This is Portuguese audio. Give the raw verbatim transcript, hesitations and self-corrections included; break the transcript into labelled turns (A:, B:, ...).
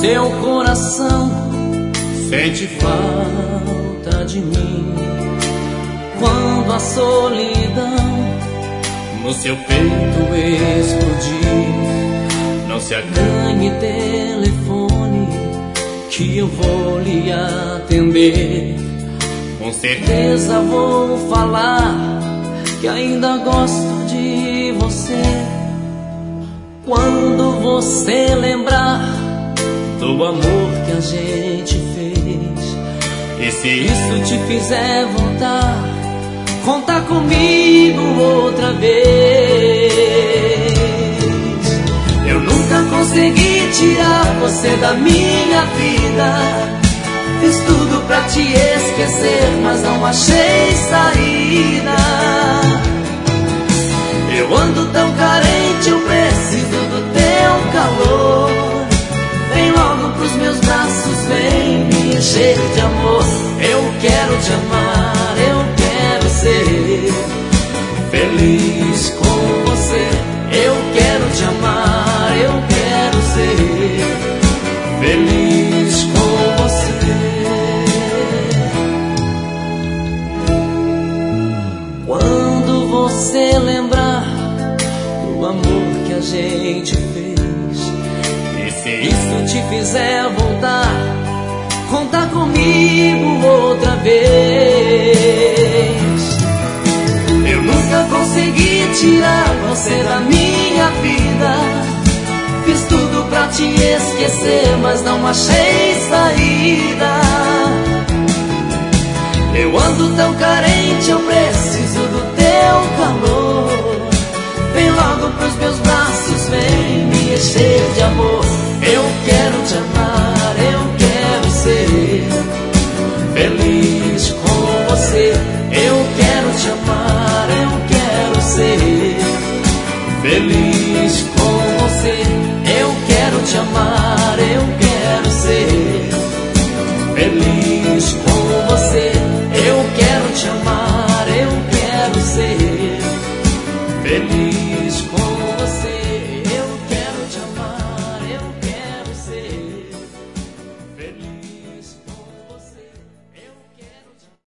A: Meu coração sente falta de mim quando a solidão no seu peito explodir. Não se acanhe, telefone, que eu vou lhe atender. Com certeza vou falar que ainda gosto de você. Quando você lembrar do amor que a gente fez, e se isso te fizer voltar, conta comigo outra vez. Eu nunca consegui tirar você da minha vida. Fiz tudo pra te esquecer, mas não achei saída. Eu ando tão carente, eu preciso do teu calor. Vem logo pros meus braços, vem me encher de amor. Eu quero te amar, eu quero ser feliz com você. Eu quero te amar, eu quero ser feliz com você. Quando você lembrar do amor que a gente fez, e se isso te fizer voltar, conta comigo outra vez. Eu nunca consegui tirar você da minha vida. Fiz tudo pra te esquecer, mas não achei saída. Eu ando tão carente, eu preciso do teu calor. Vem logo pros meus braços, vem me encher de amor. Eu quero te amar, eu quero ser feliz com você. Eu quero te amar.